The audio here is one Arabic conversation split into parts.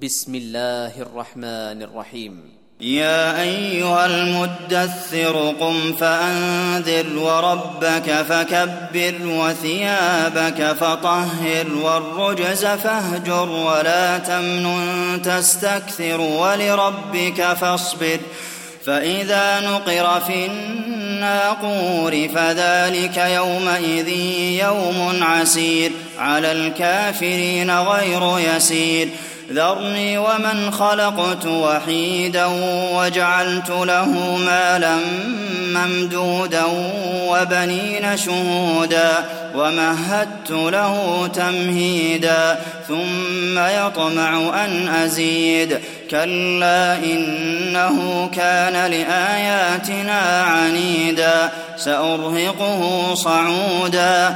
بسم الله الرحمن الرحيم. يا أيها المدثر قم فأنذر وربك فكبر وثيابك فطهر والرجز فاهجر ولا تمنن تستكثر ولربك فاصبر فإذا نقر في الناقور فذلك يومئذ يوم عسير على الكافرين غير يسير ذرني ومن خلقت وحيدا وجعلت له مالا ممدودا وبنين شهودا ومهدت له تمهيدا ثم يطمع أن أزيد كلا إنه كان لآياتنا عنيدا سأرهقه صعودا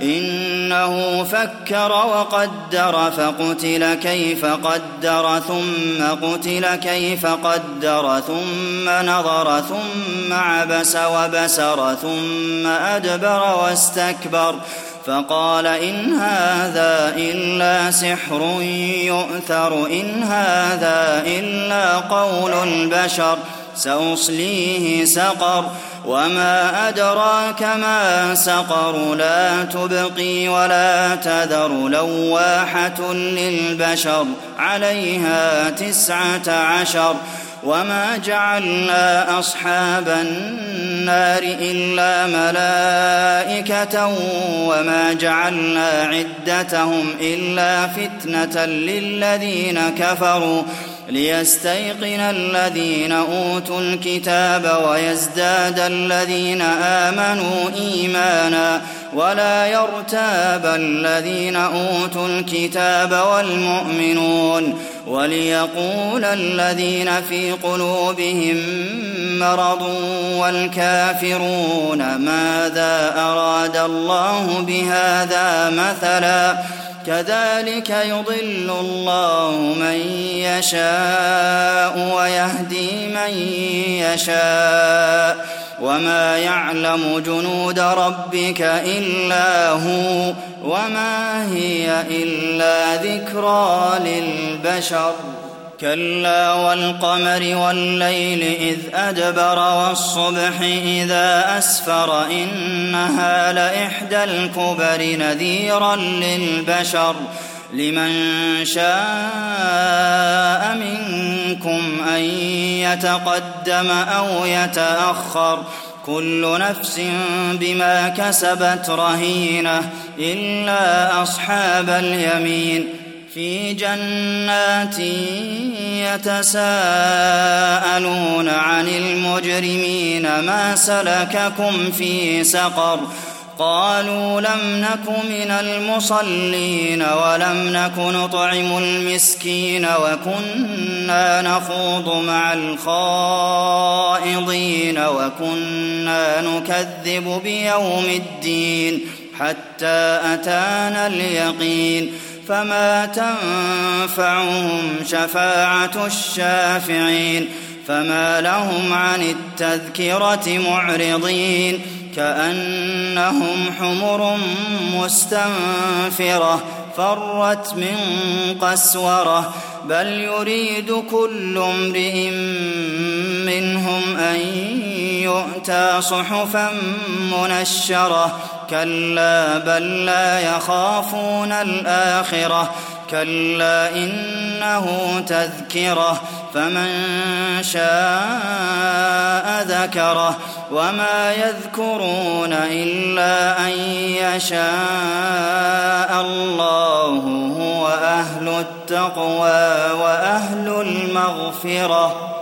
إنه فكر وقدر فقتل كيف قدر ثم قتل كيف قدر ثم نظر ثم عبس وبسر ثم أدبر واستكبر فقال إن هذا إلا سحر يؤثر إن هذا إلا قول البشر سأصليه سقر وما أدراك ما سقر لا تبقي ولا تذر لواحة للبشر عليها 19 وما جعلنا أصحاب النار إلا ملائكة وما جعلنا عدتهم إلا فتنة للذين كفروا ليستيقن الذين أوتوا الكتاب ويزداد الذين آمنوا إيمانا ولا يرتاب الذين أوتوا الكتاب والمؤمنون وليقول الذين في قلوبهم مرض والكافرون ماذا أراد الله بهذا مثلا كذلك يضل الله من يشاء ويهدي من يشاء وما يعلم جنود ربك إلا هو وما هي إلا ذكرى للبشر كلا والقمر والليل إذ أدبر والصبح إذا أسفر إنها لإحدى الكبر نذيرا للبشر لمن شاء منكم أن يتقدم أو يتأخر كل نفس بما كسبت رهينة إلا أصحاب اليمين في جنات يتساءلون عن المجرمين ما سلككم في سقر قالوا لم نك من المصلين ولم نك نطعم المسكين وكنا نخوض مع الخائضين وكنا نكذب بيوم الدين حتى أتانا اليقين فما تنفعهم شفاعة الشافعين فما لهم عن التذكرة معرضين كأنهم حمر مستنفرة فرت من قسورة بل يريد كل امرئ منهم أن يؤتى صحفا منشرة كلا بل لا يخافون الآخرة كلا إنه تذكرة فمن شاء ذكره وما يذكرون إلا أن يشاء الله هو أهل التقوى وأهل المغفرة